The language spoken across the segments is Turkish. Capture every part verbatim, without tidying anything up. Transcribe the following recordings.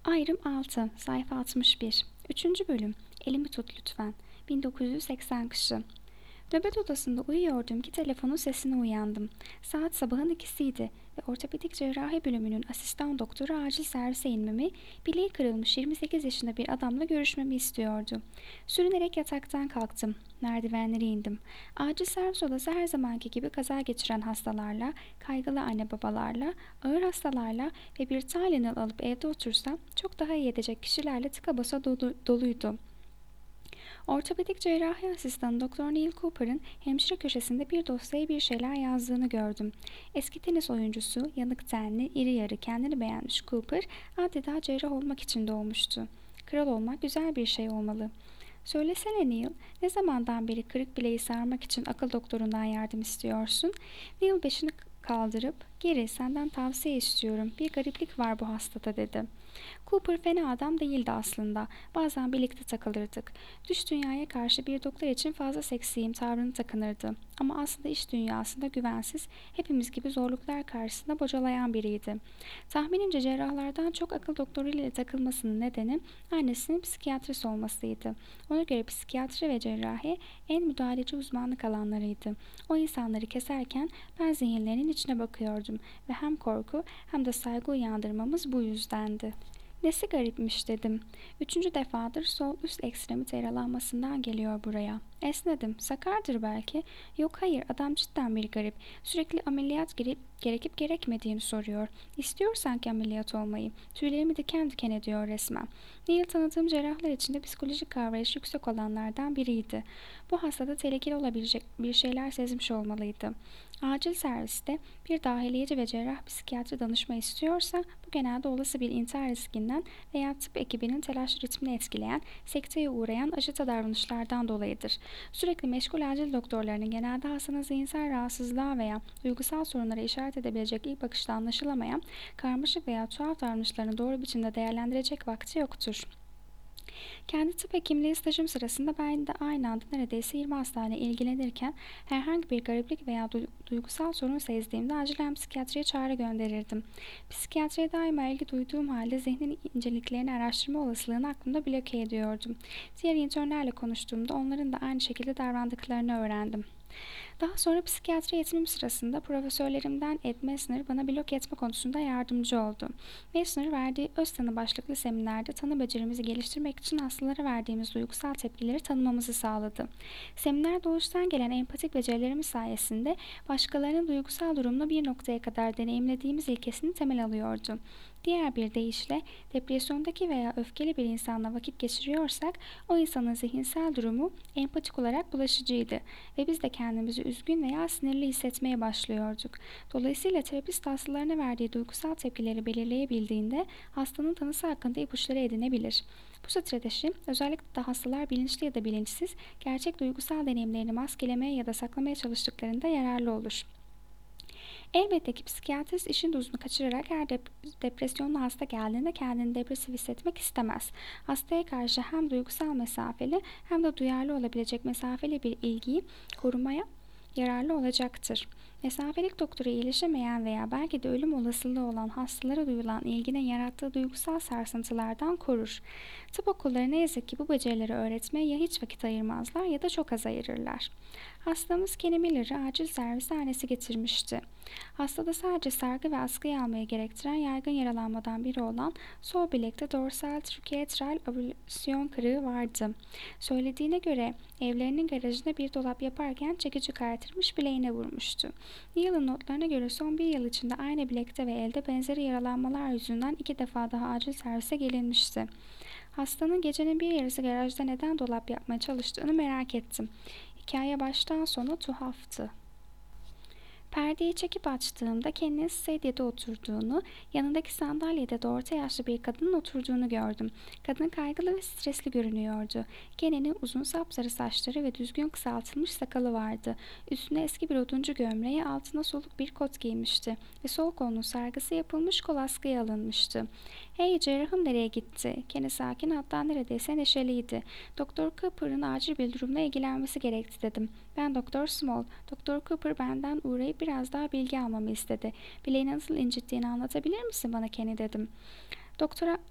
Ayrım altı, sayfa altmış bir. Üçüncü bölüm. Elimi tut lütfen. bin dokuz yüz seksen kışı. Nöbet odasında uyuyordum ki telefonun sesine uyandım. Saat sabahın ikisiydi ve ortopedik cerrahi bölümünün asistan doktoru acil servise inmemi, bileği kırılmış yirmi sekiz yaşında bir adamla görüşmemi istiyordu. Sürünerek yataktan kalktım. Merdivenleri indim. Acil servis odası her zamanki gibi kaza geçiren hastalarla, kaygılı anne babalarla, ağır hastalarla ve bir Tylenol alıp evde otursam çok daha iyi edecek kişilerle tıka basa dolu, doluydu. Ortopedik cerrahi asistanı doktor Neil Cooper'ın hemşire köşesinde bir dosyaya bir şeyler yazdığını gördüm. Eski tenis oyuncusu, yanık tenli, iri yarı, kendini beğenmiş Cooper, adeta cerrah olmak için doğmuştu. Kral olmak güzel bir şey olmalı. Söylesene Neil, ne zamandan beri kırık bileği sarmak için akıl doktorundan yardım istiyorsun? Neil başını kaldırıp, geri senden tavsiye istiyorum, bir gariplik var bu hastada dedi. Cooper fena adam değildi aslında. Bazen birlikte takılırdık. Dış dünyaya karşı bir doktor için fazla seksiyim tavrını takınırdı. Ama aslında iş dünyasında güvensiz, hepimiz gibi zorluklar karşısında bocalayan biriydi. Tahminimce cerrahlardan çok akıl doktoruyla takılmasının nedeni annesinin psikiyatrist olmasıydı. Ona göre psikiyatri ve cerrahi en müdahaleci uzmanlık alanlarıydı. O insanları keserken ben zihinlerinin içine bakıyordum ve hem korku hem de saygı uyandırmamız bu yüzdendi. Nesi garipmiş dedim. Üçüncü defadır sol üst ekstremite yaralanmasından geliyor buraya. Esnedim. Sakardır belki. Yok hayır, adam cidden bir garip. Sürekli ameliyat girip gerekip gerekmediğini soruyor. İstiyor sanki ameliyat olmayı. Tüylerimi diken diken ediyor resmen. Neil tanıdığım cerrahlar içinde psikolojik kavrayışı yüksek olanlardan biriydi. Bu hastada tehlikeli olabilecek bir şeyler sezmiş olmalıydı. Acil serviste bir dahiliyeci ve cerrah psikiyatri danışma istiyorsa bu genelde olası bir intihar riskinden veya tıp ekibinin telaş ritmini etkileyen, sekteye uğrayan ajita davranışlardan dolayıdır. Sürekli meşgul acil doktorlarının genelde hastanın zihinsel rahatsızlığa veya duygusal sorunlara işaret edebilecek ilk bakışta anlaşılamayan, karmaşık veya tuhaf davranışlarını doğru biçimde değerlendirecek vakti yoktur. Kendi tıp hekimliği stajım sırasında ben de aynı anda neredeyse yirmi hastane ilgilenirken herhangi bir gariplik veya du- duygusal sorun sezdiğimde acilen psikiyatriye çağrı gönderirdim. Psikiyatriye daima ilgi duyduğum halde zihnin inceliklerini araştırma olasılığını aklımda bloke ediyordum. Diğer internlerle konuştuğumda onların da aynı şekilde davrandıklarını öğrendim. Daha sonra psikiyatri eğitimim sırasında profesörlerimden Ed Messner bana blok etme konusunda yardımcı oldu. Messner verdiği öz tanı başlıklı seminerde tanı becerimizi geliştirmek için hastalara verdiğimiz duygusal tepkileri tanımamızı sağladı. Seminer doğuştan gelen empatik becerilerimiz sayesinde başkalarının duygusal durumunu bir noktaya kadar deneyimlediğimiz ilkesini temel alıyordu. Diğer bir deyişle, depresyondaki veya öfkeli bir insanla vakit geçiriyorsak, o insanın zihinsel durumu empatik olarak bulaşıcıydı ve biz de kendimizi üzgün veya sinirli hissetmeye başlıyorduk. Dolayısıyla terapist hastalarına verdiği duygusal tepkileri belirleyebildiğinde hastanın tanısı hakkında ipuçları edinebilir. Bu strateji, özellikle de hastalar bilinçli ya da bilinçsiz, gerçek duygusal deneyimlerini maskelemeye ya da saklamaya çalıştıklarında yararlı olur. Elbette ki psikiyatrist işin dozunu kaçırarak her dep- depresyonlu hasta geldiğinde kendini depresif hissetmek istemez. Hastaya karşı hem duygusal mesafeli hem de duyarlı olabilecek mesafeli bir ilgiyi korumaya yararlı olacaktır. Mesafelik doktora iyileşemeyen veya belki de ölüm olasılığı olan hastalara duyulan ilginin yarattığı duygusal sarsıntılardan korur. Tıp okulları ne yazık ki bu becerileri öğretmeye ya hiç vakit ayırmazlar ya da çok az ayırırlar. Hastamız Kenny Miller'ı acil servis annesi getirmişti. Hastada sadece sargı ve askıyı almayı gerektiren yaygın yaralanmadan biri olan sol bilekte dorsal trikeatral ablasyon kırığı vardı. Söylediğine göre evlerinin garajında bir dolap yaparken çekici kaytırmış bileğine vurmuştu. Neil'in notlarına göre son bir yıl içinde aynı bilekte ve elde benzeri yaralanmalar yüzünden iki defa daha acil servise gelinmişti. Hastanın gecenin bir yarısı garajda neden dolap yapmaya çalıştığını merak ettim. Hikaye baştan sona tuhaftı. Perdeyi çekip açtığımda Kenny'nin sedyede oturduğunu, yanındaki sandalyede de orta yaşlı bir kadının oturduğunu gördüm. Kadın kaygılı ve stresli görünüyordu. Kenny'nin uzun sapsarı saçları ve düzgün kısaltılmış sakalı vardı. Üstüne eski bir oduncu gömleği, altına soluk bir kot giymişti ve sol kolunun sargısı yapılmış, kol askıya alınmıştı. "Hey, cerrahım nereye gitti?" Kenny sakin, hatta neredeyse neşeliydi. "Doktor Cooper'ın acil bir durumla ilgilenmesi gerekti," dedim. "Ben Doktor Small. Doktor Cooper benden uğrayıp biraz daha bilgi almamı istedi. Bileğini nasıl incittiğini anlatabilir misin bana Kenny?" dedim. Doktora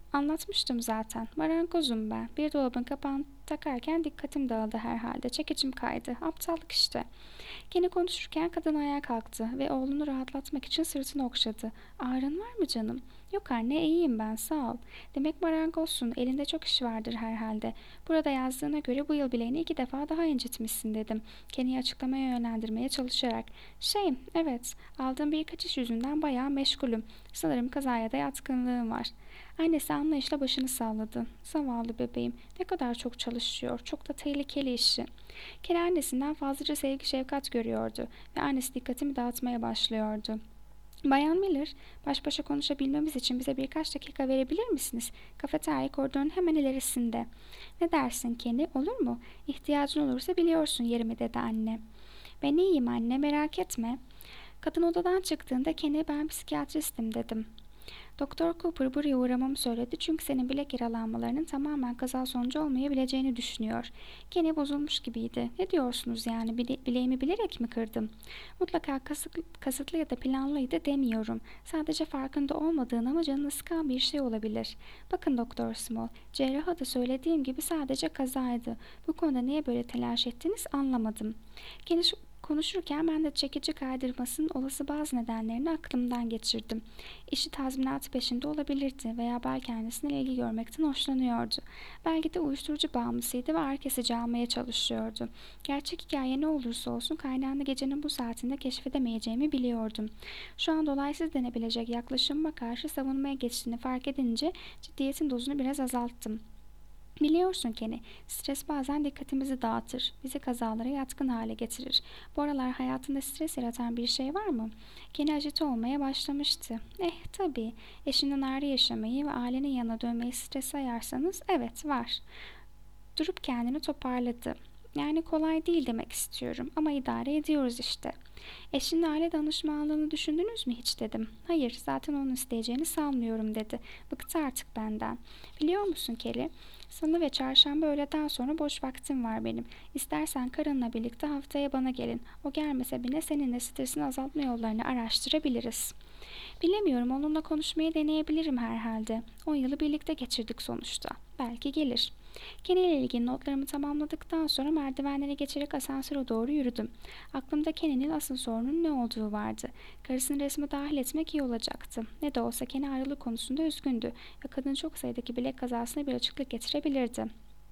Anlatmıştım zaten. Marangozum ben. Bir dolabın kapağını takarken dikkatim dağıldı herhalde. Çekicim kaydı. Aptallık işte. Gene konuşurken kadın ayağa kalktı ve oğlunu rahatlatmak için sırtını okşadı. Ağrın var mı canım? Yok anne, iyiyim ben, sağ ol. Demek marangozsun. Elinde çok iş vardır herhalde. Burada yazdığına göre bu yıl bileğini iki defa daha incitmişsin dedim. Kenny'i açıklamaya yönlendirmeye çalışarak. Şey, evet, aldığım birkaç iş yüzünden bayağı meşgulüm. Sanırım kazaya da yatkınlığım var. Annesi anlayışla başını salladı. Zavallı bebeğim, ne kadar çok çalışıyor. Çok da tehlikeli işi. Kenny annesinden fazlaca sevgi şefkat görüyordu ve annesi dikkatimi dağıtmaya başlıyordu. Bayan Miller, baş başa konuşabilmemiz için bize birkaç dakika verebilir misiniz? Kafeterya koridorunun hemen ilerisinde. Ne dersin Kenny, olur mu? İhtiyacın olursa biliyorsun yerimi dedi anne. Ben iyiyim anne, merak etme. Kadın odadan çıktığında Kenny, ben psikiyatristim dedim. Doktor Cooper buraya uğramamı söyledi çünkü senin bilek yaralanmalarının tamamen kaza sonucu olmayabileceğini düşünüyor. Kenny bozulmuş gibiydi. Ne diyorsunuz yani, bile bileğimi bilerek mi kırdım? Mutlaka kasıtlı, kasıtlı ya da planlıydı demiyorum. Sadece farkında olmadığın ama canını sıkan bir şey olabilir. Bakın Doktor Small, cerraha da söylediğim gibi sadece kazaydı. Bu konuda niye böyle telaş ettiniz anlamadım. Kenny konuşurken ben de çekici kaydırmasının olası bazı nedenlerini aklımdan geçirdim. İşi tazminatı peşinde olabilirdi veya belki annesinden ilgi görmekten hoşlanıyordu. Belki de uyuşturucu bağımlısıydı ve ağrı kesici almaya çalışıyordu. Gerçek hikaye ne olursa olsun kaynağını gecenin bu saatinde keşfedemeyeceğimi biliyordum. Şu an dolaysız denebilecek yaklaşımıma karşı savunmaya geçtiğini fark edince ciddiyetin dozunu biraz azalttım. Biliyorsun Kenny, stres bazen dikkatimizi dağıtır, bizi kazalara yatkın hale getirir. Bu aralar hayatında stres yaratan bir şey var mı? Kenny acite olmaya başlamıştı. Eh tabii, eşinden ayrı yaşamayı ve ailenin yanına dönmeyi strese sayarsanız evet var. Durup kendini toparladı. Yani kolay değil demek istiyorum ama idare ediyoruz işte. Eşinin aile danışmanlığını düşündünüz mü hiç dedim. Hayır, zaten onun isteyeceğini sanmıyorum dedi. Bıktı artık benden. Biliyor musun Kelly? Salı ve çarşamba öğleden sonra boş vaktim var benim. İstersen karınla birlikte haftaya bana gelin. O gelmese bile seninle stresini azaltma yollarını araştırabiliriz. Bilemiyorum, onunla konuşmayı deneyebilirim herhalde. On yılı birlikte geçirdik sonuçta. Belki gelir. Kenny ile ilgili notlarımı tamamladıktan sonra merdivenleri geçerek asansöre doğru yürüdüm. Aklımda Kenny'nin asıl sorunun ne olduğu vardı. Karısını resme dahil etmek iyi olacaktı. Ne de olsa Kenny ayrılık konusunda üzgündü ve kadın çok sayıdaki bilek kazasına bir açıklık getirebilirdi.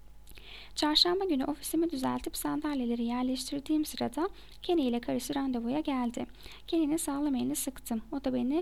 Çarşamba günü ofisimi düzeltip sandalyeleri yerleştirdiğim sırada Kenny ile karısı randevuya geldi. Kenny'nin sağlam elini sıktım. O da beni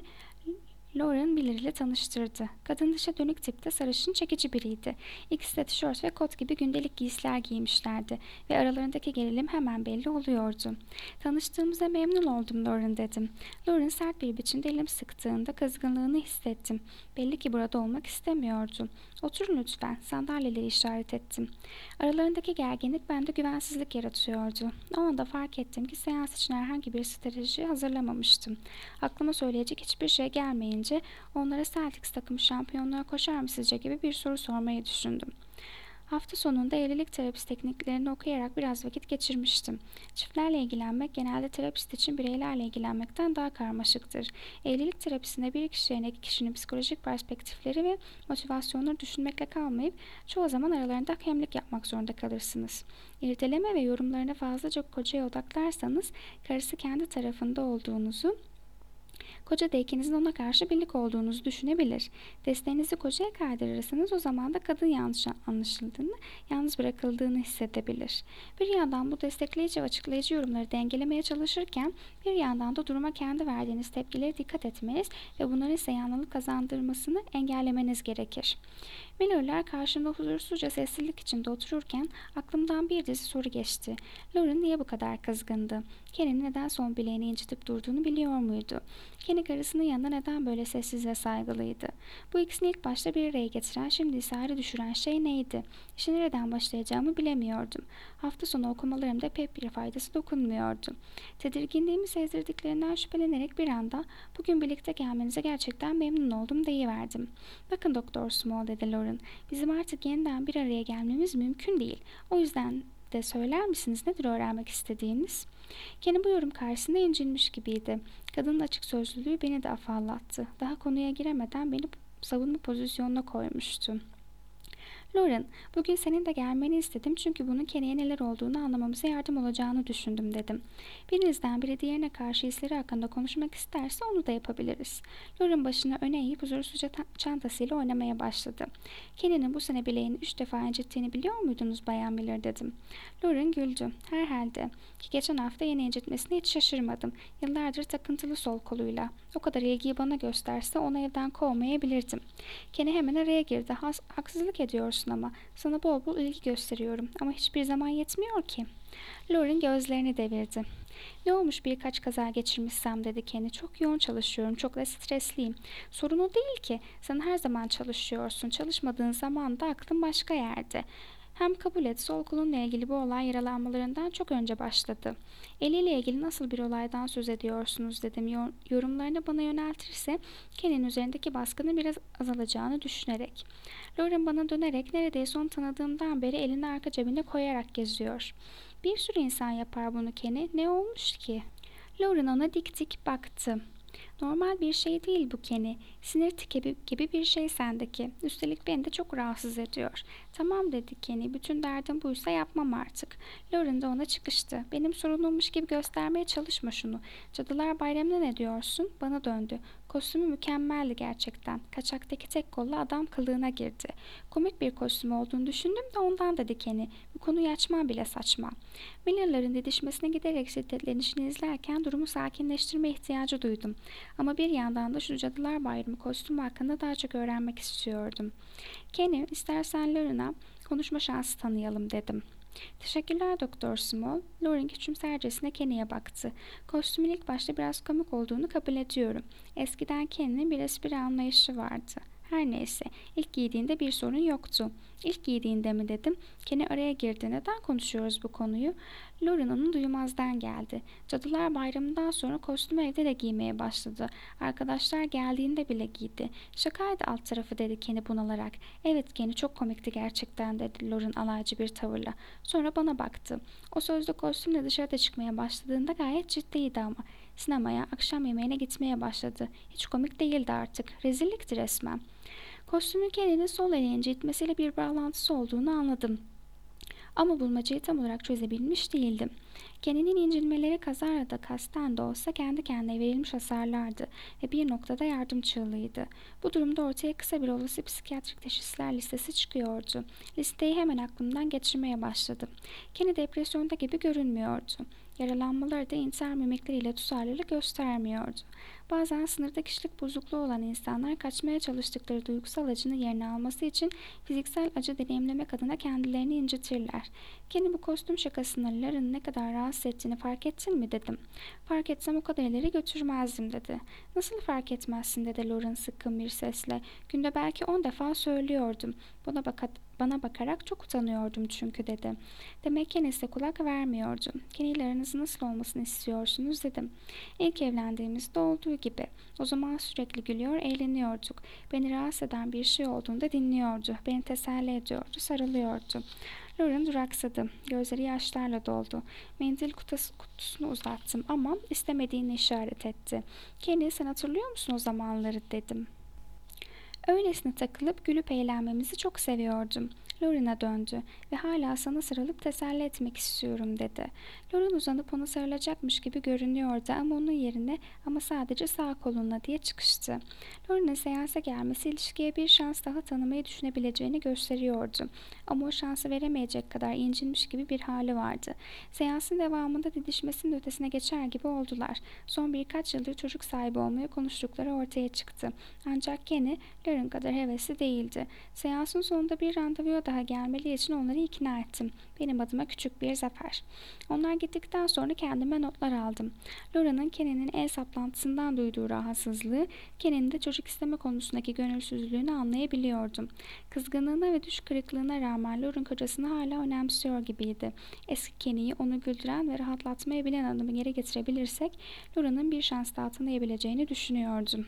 Lauren Miller ile tanıştırdı. Kadın dışa dönük tipte sarışın çekici biriydi. İkisi de tişört ve kot gibi gündelik giysiler giymişlerdi ve aralarındaki gerilim hemen belli oluyordu. Tanıştığımıza memnun oldum Lauren dedim. Lauren sert bir biçimde elim sıktığında kızgınlığını hissettim. Belli ki burada olmak istemiyordu. Oturun lütfen, sandalyeleri işaret ettim. Aralarındaki gerginlik bende güvensizlik yaratıyordu. O anda fark ettim ki seans için herhangi bir strateji hazırlamamıştım. Aklıma söyleyecek hiçbir şey gelmeyince onlara Celtics takımı şampiyonluğa koşar mı sizce gibi bir soru sormayı düşündüm. Hafta sonunda evlilik terapisi tekniklerini okuyarak biraz vakit geçirmiştim. Çiftlerle ilgilenmek genelde terapist için bireylerle ilgilenmekten daha karmaşıktır. Evlilik terapisinde bir kişi yerine iki kişinin psikolojik perspektifleri ve motivasyonları düşünmekle kalmayıp çoğu zaman aralarında hemlik yapmak zorunda kalırsınız. İrdeleme ve yorumlarına fazlaca kocaya odaklarsanız karısı kendi tarafında olduğunuzu, koca da ikinizin ona karşı birlik olduğunuzu düşünebilir. Desteğinizi kocaya kaydırırsanız o zaman da kadın yanlış anlaşıldığını, yalnız bırakıldığını hissedebilir. Bir yandan bu destekleyici ve açıklayıcı yorumları dengelemeye çalışırken bir yandan da duruma kendi verdiğiniz tepkilere dikkat etmeniz ve bunların size yanlılık kazandırmasını engellemeniz gerekir. Miller'ler karşımda huzursuzca sessizlik içinde otururken aklımdan bir dizi soru geçti. Lauren niye bu kadar kızgındı? Kenny'nin neden son bileğini incitip durduğunu biliyor muydu? Kenny karısının yanında neden böyle sessiz ve saygılıydı? Bu ikisini ilk başta bir araya getiren, şimdi ise ayrı düşüren şey neydi? İşe nereden başlayacağımı bilemiyordum. Hafta sonu okumalarımda pek bir faydası dokunmuyordu. Tedirginliğimi sezdirdiklerinden şüphelenerek bir anda bugün birlikte gelmenize gerçekten memnun oldum deyiverdim. Bakın Doktor Small dedi Lauren, bizim artık yeniden bir araya gelmemiz mümkün değil. O yüzden de söyler misiniz nedir öğrenmek istediğiniz? Kenny bu yorum karşısında incinmiş gibiydi. Kadının açık sözlülüğü beni de afallattı. Daha konuya giremeden beni savunma pozisyonuna koymuştu. Lauren, bugün senin de gelmeni istedim çünkü bunun Kenny'e neler olduğunu anlamamıza yardım olacağını düşündüm dedim. Birinizden biri diğerine karşı hisleri hakkında konuşmak isterse onu da yapabiliriz. Lauren başını öne eğip huzursuzca çantasıyla oynamaya başladı. Kenny'nin bu sene bileğini üç defa incittiğini biliyor muydunuz Bayan Miller dedim. Lauren güldü. Herhalde. Ki geçen hafta yeni incitmesine hiç şaşırmadım. Yıllardır takıntılı sol koluyla. O kadar ilgiyi bana gösterse onu evden kovmayabilirdim. Kenny hemen araya girdi. Has haksızlık ediyorsun ama. Sana bol bol ilgi gösteriyorum. Ama hiçbir zaman yetmiyor ki. Lauren gözlerini devirdi. Ne olmuş birkaç kaza geçirmişsem dedi Kenny. Çok yoğun çalışıyorum. Çok da stresliyim. Sorun o değil ki. Sen her zaman çalışıyorsun. Çalışmadığın zaman da aklın başka yerde. Hem kabul et, sol kolunla ilgili bu olay yaralanmalarından çok önce başladı. Eliyle ilgili nasıl bir olaydan söz ediyorsunuz dedim. Yorumlarını bana yöneltirse Ken'in üzerindeki baskının biraz azalacağını düşünerek. Lauren bana dönerek neredeyse onu tanıdığımdan beri elini arka cebine koyarak geziyor. Bir sürü insan yapar bunu Kenny. Ne olmuş ki? Lauren ona dik dik baktı. Normal bir şey değil bu Kenny. Sinir tiki gibi bir şey sendeki. Üstelik beni de çok rahatsız ediyor. Tamam dedi Kenny. Bütün derdim buysa yapmam artık. Lauren de ona çıkıştı. Benim sorunummuş gibi göstermeye çalışma şunu. Cadılar Bayramı'na ne diyorsun? Bana döndü. Kostümü mükemmeldi gerçekten. Kaçaktaki tek kollu adam kılığına girdi. Komik bir kostüm olduğunu düşündüm de ondan dedi Kenny. Bu konuyu açmam bile saçma. Miller'ların didişmesine giderek şiddetlenişini izlerken durumu sakinleştirme ihtiyacı duydum. Ama bir yandan da şu Cadılar Bayramı kostümü hakkında daha çok öğrenmek istiyordum. Kenny, istersen Lauren'a konuşma şansı tanıyalım dedim. Teşekkürler Doktor Small. Lauren küçümsercesine Kenny'ye baktı. Kostümün ilk başta biraz komik olduğunu kabul ediyorum. Eskiden Kenny'nin bir espri anlayışı vardı. Her neyse, ilk giydiğinde bir sorun yoktu. İlk giydiğinde mi dedim. Kenny araya girdi. Neden konuşuyoruz bu konuyu? Lauren onun duymazdan geldi. Cadılar Bayramı'ndan sonra kostümü evde de giymeye başladı. Arkadaşlar geldiğinde bile giydi. Şakaydı alt tarafı dedi Kenny bunalarak. Evet Kenny çok komikti gerçekten dedi Lauren alaycı bir tavırla. Sonra bana baktı. O sözde kostümle dışarıda çıkmaya başladığında gayet ciddiydi ama. Sinemaya, akşam yemeğine gitmeye başladı. Hiç komik değildi artık. Rezillikti resmen. Kostümün Kenny'nin sol eli incitmesiyle bir bağlantısı olduğunu anladım. Ama bulmacayı tam olarak çözebilmiş değildim. Kenny'nin incinmeleri kazara da kasten de olsa kendi kendine verilmiş hasarlardı ve bir noktada yardım çığlığıydı. Bu durumda ortaya kısa bir olası psikiyatrik teşhisler listesi çıkıyordu. Listeyi hemen aklımdan geçirmeye başladım. Kenny depresyonda gibi görünmüyordu. Yaralanmaları da intihar mimikleriyle tutarlılık göstermiyordu. Bazen sınırda kişilik bozukluğu olan insanlar kaçmaya çalıştıkları duygusal acının yerini alması için fiziksel acı deneyimlemek adına kendilerini incitirler. Kenny bu kostüm şakasının Lauren'ı ne kadar rahatsız ettiğini fark ettin mi dedim. Fark etsem o kadar ileri götürmezdim dedi. Nasıl fark etmezsin dedi Lauren sıkkın bir sesle. Günde belki on defa söylüyordum. Bana, baka bana bakarak çok utanıyordum çünkü dedi. Demek Kenny size kulak vermiyordu. Kenny ile aranızın nasıl olmasını istiyorsunuz dedim. İlk evlendiğimizde olduğu gibi. O zaman sürekli gülüyor, eğleniyorduk. Beni rahatsız eden bir şey olduğunda dinliyordu. Beni teselli ediyordu, sarılıyordu. Lauren duraksadı. Gözleri yaşlarla doldu. Mendil kutusu, kutusunu uzattım ama istemediğini işaret etti. Kenny sen hatırlıyor musun o zamanları dedim. Öylesine takılıp gülüp eğlenmemizi çok seviyordum. Lauren'a döndü ve hala sana sarılıp teselli etmek istiyorum dedi. Lauren uzanıp ona sarılacakmış gibi görünüyordu ama onun yerine ama sadece sağ kolunla diye çıkıştı. Lauren'ın seansa gelmesi ilişkiye bir şans daha tanımayı düşünebileceğini gösteriyordu. Ama o şansı veremeyecek kadar incinmiş gibi bir hali vardı. Seansın devamında didişmesinin ötesine geçer gibi oldular. Son birkaç yıldır çocuk sahibi olmayı konuştukları ortaya çıktı. Ancak Kenny Lauren kadar hevesli değildi. Seansın sonunda bir randevuya daha gelmeli için onları ikna ettim. Benim adıma küçük bir zafer. Onlar gittikten sonra kendime notlar aldım. Laura'nın Kenny'nin el saplantısından duyduğu rahatsızlığı, Kenny'nin de çocuk isteme konusundaki gönülsüzlüğünü anlayabiliyordum. Kızgınlığına ve düş kırıklığına rağmen Lauren kocasını hala önemsiyor gibiydi. Eski Kenny'yi onu güldüren ve rahatlatmaya bilen adamı geri getirebilirsek, Laura'nın bir şans daha tanıyabileceğini düşünüyordum.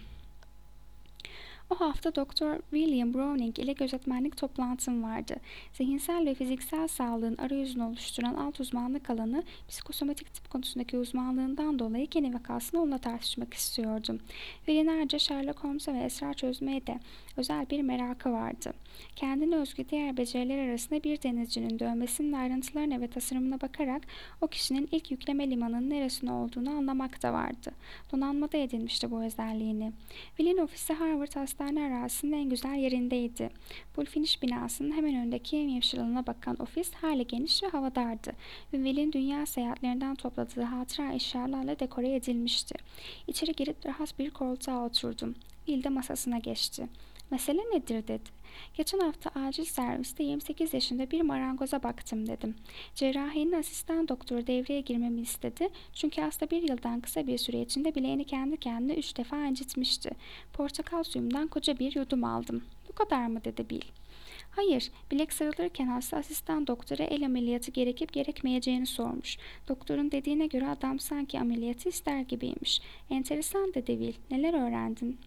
O hafta Doktor William Browning ile gözetmenlik toplantım vardı. Zihinsel ve fiziksel sağlığın arayüzünü oluşturan alt uzmanlık alanı psikosomatik tıp konusundaki uzmanlığından dolayı Kenny vakasını onunla tartışmak istiyordum. Binlerce Sherlock Holmes'a ve esrar çözmeye de özel bir merakı vardı. Kendine özgü diğer beceriler arasında bir denizcinin dövmesinin ayrıntılarına ve tasarımına bakarak o kişinin ilk yükleme limanının neresinde olduğunu anlamak da vardı. Donanmada edinmişti bu özelliğini. Will'in ofisi Harvard Hastane arazisinin en güzel yerindeydi. Bullfinish binasının hemen önündeki yemyeşil alana bakan ofis hali geniş ve havadardı ve Will'in dünya seyahatlerinden topladığı hatıra eşyalarla dekore edilmişti. İçeri girip rahat bir koltuğa oturdum. Will de masasına geçti. Mesele nedir dedi. Geçen hafta acil serviste yirmi sekiz yaşında bir marangoza baktım dedim. Cerrahinin asistan doktoru devreye girmemi istedi. Çünkü hasta bir yıldan kısa bir süre içinde bileğini kendi kendine üç defa incitmişti. Portakal suyumdan koca bir yudum aldım. Bu kadar mı dedi Bill. Hayır, bilek sarılırken hasta asistan doktora el ameliyatı gerekip gerekmeyeceğini sormuş. Doktorun dediğine göre adam sanki ameliyatı ister gibiymiş. Enteresan dedi Will. Neler öğrendin?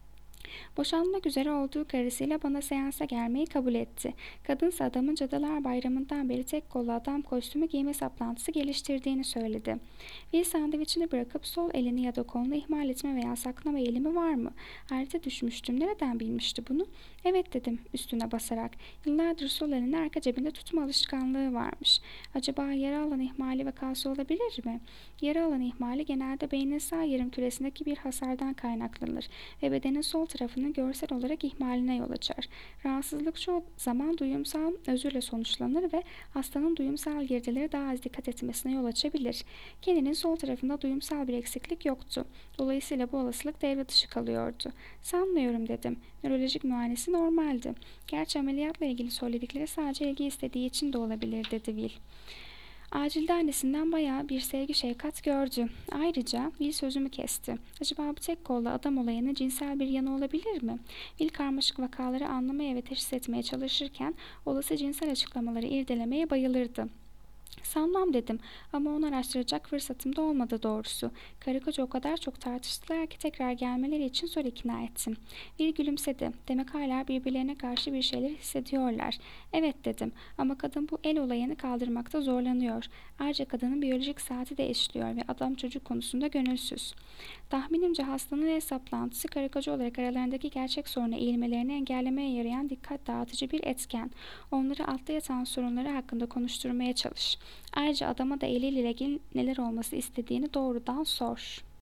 Boşanmak üzere olduğu karısıyla bana seansa gelmeyi kabul etti. Kadınsa adamın Cadılar Bayramı'ndan beri tek kollu adam kostümü giyme saplantısı geliştirdiğini söyledi. Will sandviçini bırakıp sol elini ya da kolunu ihmal etme veya saklama eğilimi var mı? Ayrıca düşmüştüm. Nereden bilmişti bunu? Evet dedim üstüne basarak. Yıllardır sol elini arka cebinde tutma alışkanlığı varmış. Acaba yara alan ihmali vakası olabilir mi? Yara alan ihmali genelde beynin sağ yarım küresindeki bir hasardan kaynaklanır ve bedenin sol tarafının görsel olarak ihmaline yol açar. Rahatsızlık çoğu zaman duyumsal özürle sonuçlanır ve hastanın duyumsal girdilere daha az dikkat etmesine yol açabilir. Kenny'nin sol tarafında duyumsal bir eksiklik yoktu. Dolayısıyla bu olasılık devre dışı kalıyordu. Sanmıyorum dedim. Nörolojik muayenesi normaldi. Gerçi ameliyatla ilgili söyledikleri sadece ilgi istediği için de olabilir dedi Will. Acilde annesinden bayağı bir sevgi şefkat gördü. Ayrıca Will sözümü kesti. Acaba bu tek kollu adam olayının cinsel bir yanı olabilir mi? Will karmaşık vakaları anlamaya ve teşhis etmeye çalışırken olası cinsel açıklamaları irdelemeye bayılırdı. Sanmam dedim ama onu araştıracak fırsatım da olmadı doğrusu. Karı koca o kadar çok tartıştılar ki tekrar gelmeleri için zor ikna ettim. Bir gülümsedi. Demek hala birbirlerine karşı bir şeyler hissediyorlar. Evet dedim ama kadın bu el olayını kaldırmakta zorlanıyor. Ayrıca kadının biyolojik saati de eşliyor ve adam çocuk konusunda gönülsüz. Tahminimce hastanın el saplantısı karı koca olarak aralarındaki gerçek soruna eğilmelerini engellemeye yarayan dikkat dağıtıcı bir etken. Onları altta yatan sorunları hakkında konuşturmaya çalış. Ayrıca adama da eliyle ilgili neler olması istediğini doğrudan sor.